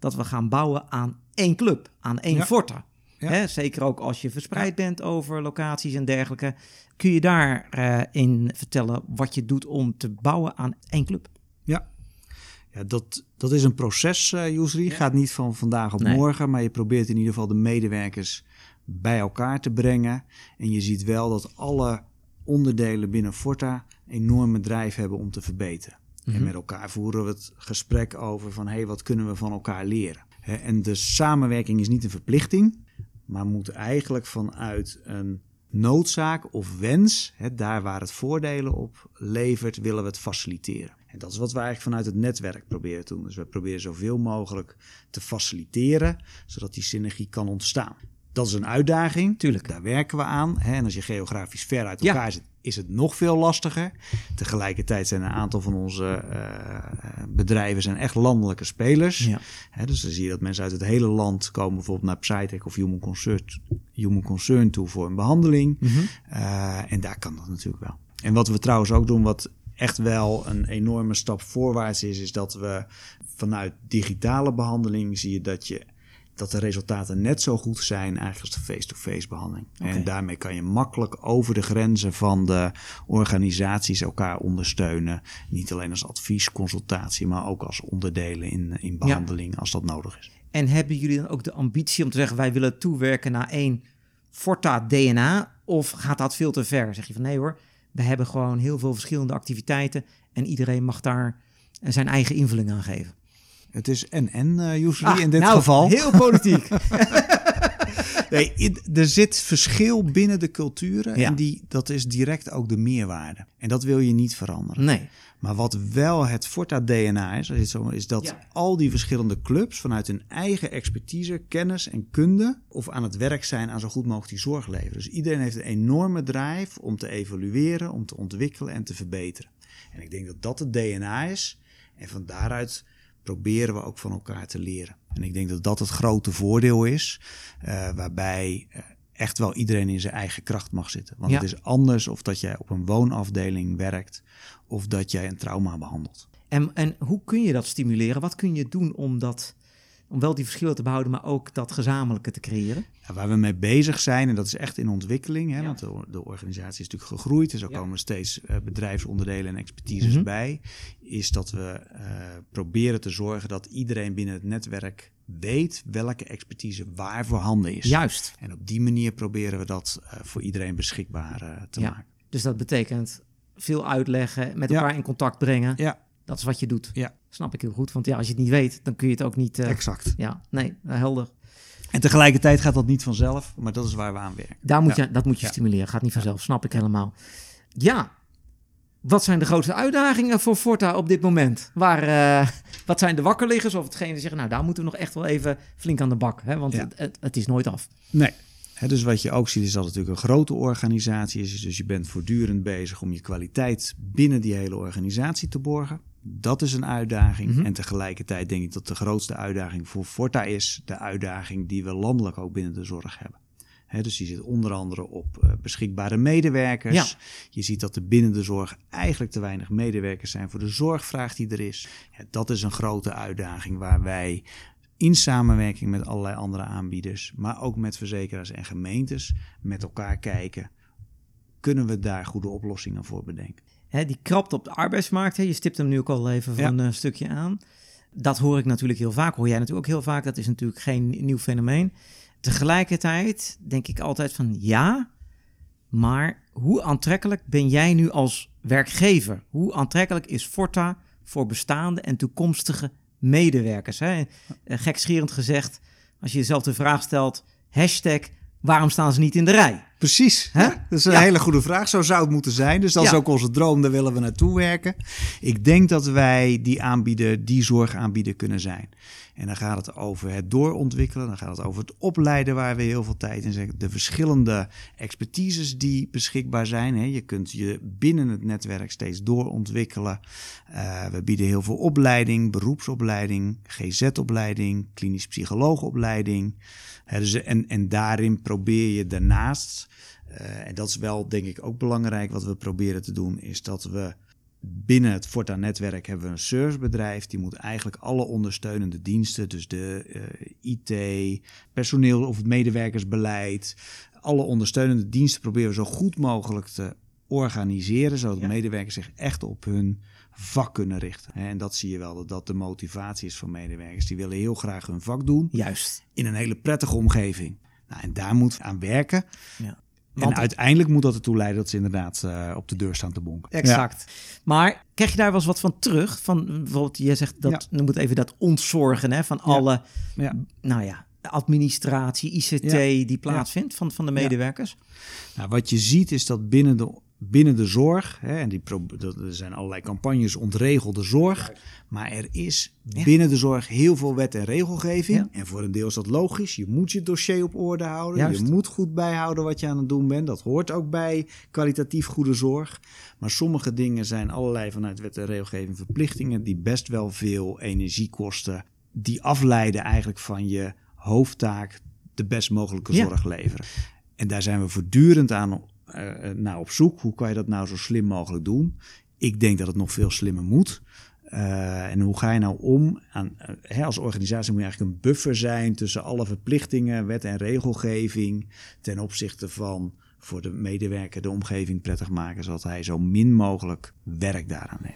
dat we gaan bouwen aan één club, aan één Ja. Forta. Ja. Hè, zeker ook als je verspreid bent over locaties en dergelijke. Kun je daarin uh, vertellen wat je doet om te bouwen aan één club? Ja, ja dat, dat is een proces, uh, Yusri. Ja. Gaat niet van vandaag op nee. morgen, maar je probeert in ieder geval de medewerkers bij elkaar te brengen. En je ziet wel dat alle onderdelen binnen Forta een enorme drijf hebben om te verbeteren. Mm-hmm. En met elkaar voeren we het gesprek over van, hé, hey, wat kunnen we van elkaar leren? He, en de samenwerking is niet een verplichting, maar moet eigenlijk vanuit een noodzaak of wens, he, daar waar het voordelen op levert, willen we het faciliteren. En dat is wat we eigenlijk vanuit het netwerk proberen te doen. Dus we proberen zoveel mogelijk te faciliteren, zodat die synergie kan ontstaan. Dat is een uitdaging. Tuurlijk. Daar werken we aan. Hè? En als je geografisch ver uit elkaar ja. zit, is het nog veel lastiger. Tegelijkertijd zijn een aantal van onze uh, bedrijven zijn echt landelijke spelers. Ja. Hè, dus dan zie je dat mensen uit het hele land komen bijvoorbeeld naar Psytech of Human Concern, Human Concern toe voor een behandeling. Mm-hmm. Uh, en daar kan dat natuurlijk wel. En wat we trouwens ook doen, wat echt wel een enorme stap voorwaarts is, is dat we vanuit digitale behandeling zie je dat je dat de resultaten net zo goed zijn eigenlijk als de face-to-face behandeling. Okay. En daarmee kan je makkelijk over de grenzen van de organisaties elkaar ondersteunen. Niet alleen als advies, consultatie, maar ook als onderdelen in, in behandeling ja. als dat nodig is. En hebben jullie dan ook de ambitie om te zeggen, wij willen toewerken naar één Forta D N A? Of gaat dat veel te ver? Zeg je van nee hoor, we hebben gewoon heel veel verschillende activiteiten en iedereen mag daar zijn eigen invulling aan geven. Het is en-en, uh, Yusri, ah, in dit nou, geval. Heel politiek. nee, er zit verschil binnen de culturen. Ja. En die, dat is direct ook de meerwaarde. En dat wil je niet veranderen. Nee. Maar wat wel het Forta D N A is, is dat ja. al die verschillende clubs vanuit hun eigen expertise, kennis en kunde of aan het werk zijn aan zo goed mogelijk die zorg leveren. Dus iedereen heeft een enorme drive om te evalueren, om te ontwikkelen en te verbeteren. En ik denk dat dat het D N A is. En van daaruit proberen we ook van elkaar te leren. En ik denk dat dat het grote voordeel is, uh, waarbij uh, echt wel iedereen in zijn eigen kracht mag zitten. Want ja. het is anders of dat jij op een woonafdeling werkt of dat jij een trauma behandelt. En, en hoe kun je dat stimuleren? Wat kun je doen om, dat, om wel die verschillen te behouden, maar ook dat gezamenlijke te creëren? Ja, waar we mee bezig zijn, en dat is echt in ontwikkeling, hè, ja. want de, de organisatie is natuurlijk gegroeid. Dus er ja. komen steeds uh, bedrijfsonderdelen en expertises mm-hmm. bij. Is dat we uh, proberen te zorgen dat iedereen binnen het netwerk weet welke expertise waar voorhanden is. Juist. En op die manier proberen we dat uh, voor iedereen beschikbaar uh, te ja. maken. Dus dat betekent veel uitleggen, met elkaar ja. in contact brengen. Ja. Dat is wat je doet. Ja. Snap ik heel goed. Want ja, als je het niet weet, dan kun je het ook niet... Uh, exact. Ja, nee, helder. En tegelijkertijd gaat dat niet vanzelf, maar dat is waar we aan werken. Daar moet ja. je, dat moet je ja. stimuleren. Gaat niet vanzelf, snap ik helemaal. Ja, wat zijn de grootste uitdagingen voor Forta op dit moment? Waar, uh, wat zijn de wakkerliggers of hetgene die zeggen, nou daar moeten we nog echt wel even flink aan de bak. Hè? Want ja. het, het, het is nooit af. Nee. He, dus wat je ook ziet is dat het natuurlijk een grote organisatie is. Dus je bent voortdurend bezig om je kwaliteit binnen die hele organisatie te borgen. Dat is een uitdaging. Mm-hmm. En tegelijkertijd denk ik dat de grootste uitdaging voor Forta is de uitdaging die we landelijk ook binnen de zorg hebben. He, dus die zit onder andere op uh, beschikbare medewerkers. Ja. Je ziet dat er binnen de zorg eigenlijk te weinig medewerkers zijn voor de zorgvraag die er is. Ja, dat is een grote uitdaging waar wij in samenwerking met allerlei andere aanbieders, maar ook met verzekeraars en gemeentes, met elkaar kijken, kunnen we daar goede oplossingen voor bedenken. He, die krapte op de arbeidsmarkt, he, je stipt hem nu ook al even van ja. een stukje aan. Dat hoor ik natuurlijk heel vaak, hoor jij natuurlijk ook heel vaak, dat is natuurlijk geen nieuw fenomeen. Tegelijkertijd denk ik altijd van ja, maar hoe aantrekkelijk ben jij nu als werkgever? Hoe aantrekkelijk is Forta voor bestaande en toekomstige medewerkers? Hè? Gekscherend gezegd, als je jezelf de vraag stelt, hashtag, waarom staan ze niet in de rij? Precies, hè? Dat is een ja. hele goede vraag. Zo zou het moeten zijn. Dus dat ja. is ook onze droom, daar willen we naartoe werken. Ik denk dat wij die aanbieder, die zorgaanbieder kunnen zijn. En dan gaat het over het doorontwikkelen, dan gaat het over het opleiden waar we heel veel tijd in zetten. De verschillende expertises die beschikbaar zijn. Hè. Je kunt je binnen het netwerk steeds doorontwikkelen. Uh, we bieden heel veel opleiding, beroepsopleiding, G Z-opleiding, klinisch psycholoogopleiding. Uh, dus en, en daarin probeer je daarnaast, uh, en dat is wel denk ik ook belangrijk wat we proberen te doen, is dat we binnen het Forta-netwerk hebben we een servicebedrijf. Die moet eigenlijk alle ondersteunende diensten, dus de uh, I T, personeel of het medewerkersbeleid, alle ondersteunende diensten proberen we zo goed mogelijk te organiseren, zodat ja. medewerkers zich echt op hun vak kunnen richten. En dat zie je wel, dat dat de motivatie is van medewerkers. Die willen heel graag hun vak doen. Juist. In een hele prettige omgeving. Nou, en daar moet aan werken. Ja. Want en uiteindelijk moet dat ertoe leiden dat ze inderdaad uh, op de deur staan te bonken. Exact. Ja. Maar krijg je daar wel eens wat van terug? Van bijvoorbeeld, je zegt dat, ja. noem het even dat ontzorgen hè, van ja. alle, ja. nou ja, administratie, I C T ja. die plaatsvindt ja. van, van de medewerkers. Ja. Nou, wat je ziet is dat binnen de Binnen de zorg, hè, en die pro- er zijn allerlei campagnes ontregelde zorg, maar er is ja. binnen de zorg heel veel wet en regelgeving. Ja. En voor een deel is dat logisch. Je moet je dossier op orde houden. Juist. Je moet goed bijhouden wat je aan het doen bent. Dat hoort ook bij kwalitatief goede zorg. Maar sommige dingen zijn allerlei vanuit wet en regelgeving verplichtingen die best wel veel energie kosten. Die afleiden eigenlijk van je hoofdtaak de best mogelijke zorg ja. leveren. En daar zijn we voortdurend aan Uh, nou, op zoek. Hoe kan je dat nou zo slim mogelijk doen? Ik denk dat het nog veel slimmer moet. Uh, en hoe ga je nou om? Aan, uh, hè, als organisatie moet je eigenlijk een buffer zijn tussen alle verplichtingen, wet en regelgeving, ten opzichte van voor de medewerker de omgeving prettig maken, zodat hij zo min mogelijk werk daaraan heeft.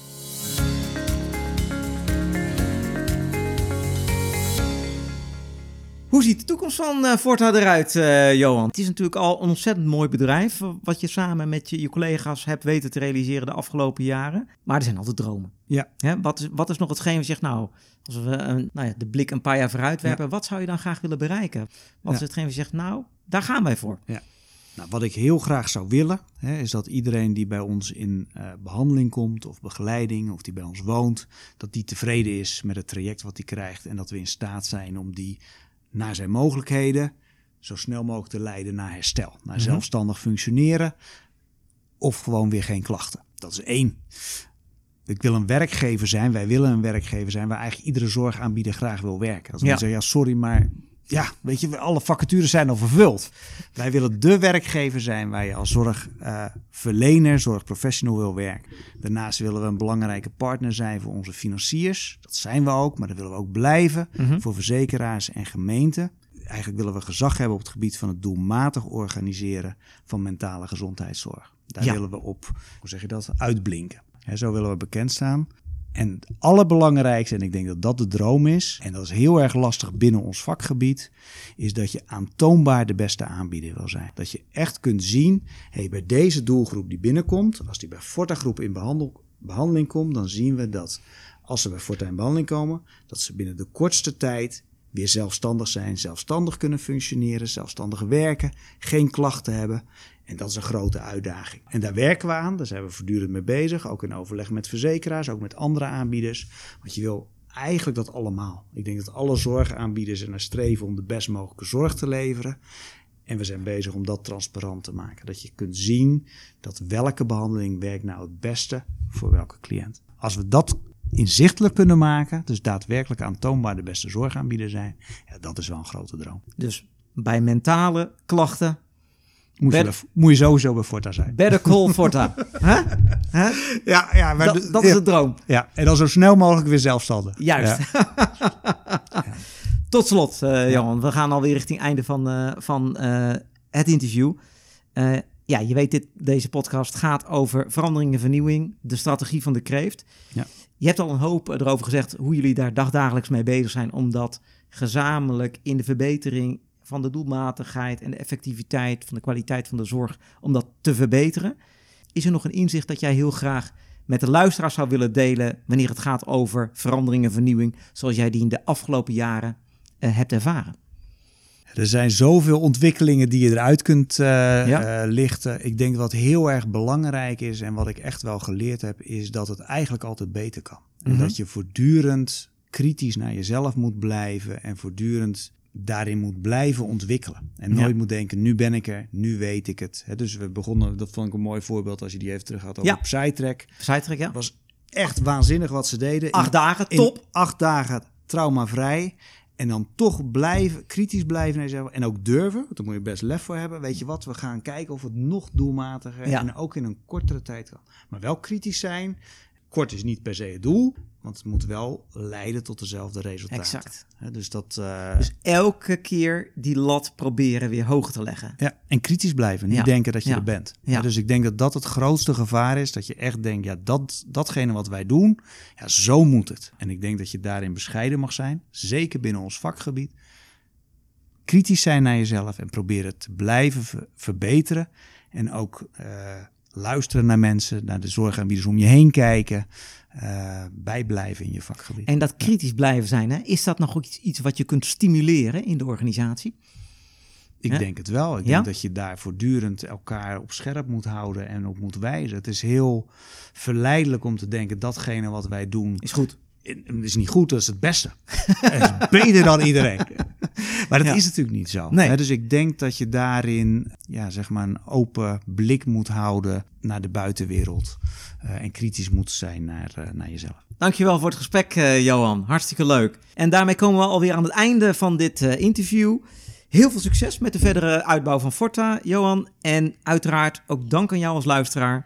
Hoe ziet de toekomst van uh, Forta eruit, uh, Johan? Het is natuurlijk al een ontzettend mooi bedrijf, wat je samen met je, je collega's hebt weten te realiseren de afgelopen jaren. Maar er zijn altijd dromen. Ja. Hè, wat, is, wat is nog hetgeen je zegt, nou, als we een, nou ja, de blik een paar jaar vooruit werpen, ja. wat zou je dan graag willen bereiken? Wat ja. is hetgeen je zegt, nou, daar gaan wij voor. Ja. Nou, wat ik heel graag zou willen, hè, is dat iedereen die bij ons in uh, behandeling komt of begeleiding of die bij ons woont, dat die tevreden is met het traject wat hij krijgt en dat we in staat zijn om die naar zijn mogelijkheden zo snel mogelijk te leiden naar herstel. Naar mm-hmm. zelfstandig functioneren of gewoon weer geen klachten. Dat is één. Ik wil een werkgever zijn, wij willen een werkgever zijn waar eigenlijk iedere zorgaanbieder graag wil werken. Als mensen ja. zeggen, ja sorry, maar ja, weet je, alle vacatures zijn al vervuld. Wij willen de werkgever zijn waar je als zorgverlener, uh, zorgprofessional wil werken. Daarnaast willen we een belangrijke partner zijn voor onze financiers. Dat zijn we ook, maar dat willen we ook blijven. Mm-hmm. Voor verzekeraars en gemeenten. Eigenlijk willen we gezag hebben op het gebied van het doelmatig organiseren van mentale gezondheidszorg. Daar ja. willen we op, hoe zeg je dat, uitblinken. He, zo willen we bekend staan. En het allerbelangrijkste, en ik denk dat dat de droom is, en dat is heel erg lastig binnen ons vakgebied, is dat je aantoonbaar de beste aanbieder wil zijn. Dat je echt kunt zien, hey, bij deze doelgroep die binnenkomt, als die bij Forta Groep in behandel, behandeling komt, dan zien we dat als ze bij Forta in behandeling komen, dat ze binnen de kortste tijd weer zelfstandig zijn, zelfstandig kunnen functioneren, zelfstandig werken, geen klachten hebben. En dat is een grote uitdaging. En daar werken we aan, daar zijn we voortdurend mee bezig. Ook in overleg met verzekeraars, ook met andere aanbieders. Want je wil eigenlijk dat allemaal. Ik denk dat alle zorgaanbieders er naar streven om de best mogelijke zorg te leveren. En we zijn bezig om dat transparant te maken. Dat je kunt zien dat welke behandeling werkt nou het beste voor welke cliënt. Als we dat inzichtelijk kunnen maken, dus daadwerkelijk aantoonbaar de beste zorgaanbieder zijn, ja, dat is wel een grote droom. Dus bij mentale klachten Moet je, Better, moet je sowieso bij Forta zijn. Better call Forta. huh? Huh? Ja, ja, maar dat, dat is ja, de droom. Ja, en dan zo snel mogelijk weer zelfstandig. Juist. Ja. ja. Tot slot, uh, Johan. We gaan alweer richting het einde van, uh, van uh, het interview. Uh, ja, je weet, dit, deze podcast gaat over verandering en vernieuwing. De strategie van de kreeft. Ja. Je hebt al een hoop erover gezegd hoe jullie daar dagdagelijks mee bezig zijn om dat gezamenlijk in de verbetering van de doelmatigheid en de effectiviteit van de kwaliteit van de zorg, om dat te verbeteren. Is er nog een inzicht dat jij heel graag met de luisteraars zou willen delen wanneer het gaat over verandering en vernieuwing, zoals jij die in de afgelopen jaren uh, hebt ervaren? Er zijn zoveel ontwikkelingen die je eruit kunt uh, ja. uh, lichten. Ik denk wat heel erg belangrijk is en wat ik echt wel geleerd heb, is dat het eigenlijk altijd beter kan. Mm-hmm. En dat je voortdurend kritisch naar jezelf moet blijven en voortdurend daarin moet blijven ontwikkelen. En nooit ja. moet denken, nu ben ik er, nu weet ik het. He, dus we begonnen, dat vond ik een mooi voorbeeld als je die even terug had over ja. Psytrek. Psytrek, ja. Het was echt waanzinnig wat ze deden. Acht in, dagen, top. In acht dagen traumavrij. En dan toch blijven, kritisch blijven naar jezelf. En ook durven, want daar moet je best lef voor hebben. Weet je wat, we gaan kijken of het nog doelmatiger ja. en ook in een kortere tijd kan. Maar wel kritisch zijn. Kort is niet per se het doel, want het moet wel leiden tot dezelfde resultaten. Exact. He, dus, dat, uh... dus elke keer die lat proberen weer hoger te leggen. Ja, en kritisch blijven. Niet ja. denken dat je ja. er bent. Ja. Ja, dus ik denk dat dat het grootste gevaar is. Dat je echt denkt, ja, dat, datgene wat wij doen, ja, zo moet het. En ik denk dat je daarin bescheiden mag zijn. Zeker binnen ons vakgebied. Kritisch zijn naar jezelf en proberen te blijven ver- verbeteren. En ook uh, luisteren naar mensen, naar de zorgaanbieders om je heen kijken. Uh, bijblijven in je vakgebied. En dat kritisch blijven zijn, hè? Is dat nog iets, iets wat je kunt stimuleren in de organisatie? Ik Hè? denk het wel. Ik Ja? denk dat je daar voortdurend elkaar op scherp moet houden en op moet wijzen. Het is heel verleidelijk om te denken, datgene wat wij doen Is goed. Het is niet goed, dat is het beste. Het is beter dan iedereen. Maar dat Ja. is natuurlijk niet zo. Nee. Hè? Dus ik denk dat je daarin ja, zeg maar een open blik moet houden naar de buitenwereld. Uh, en kritisch moet zijn naar, uh, naar jezelf. Dankjewel voor het gesprek, uh, Johan. Hartstikke leuk. En daarmee komen we alweer aan het einde van dit uh, interview. Heel veel succes met de verdere uitbouw van Forta, Johan. En uiteraard ook dank aan jou als luisteraar.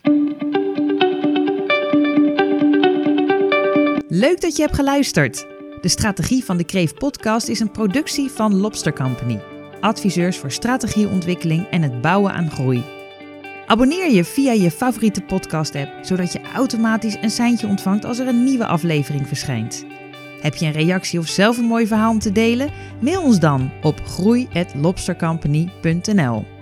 Leuk dat je hebt geluisterd. De Strategie van de Kreef podcast is een productie van Lobster Company. Adviseurs voor strategieontwikkeling en het bouwen aan groei. Abonneer je via je favoriete podcast-app, zodat je automatisch een seintje ontvangt als er een nieuwe aflevering verschijnt. Heb je een reactie of zelf een mooi verhaal om te delen? Mail ons dan op groei at lobstercompany punt n l.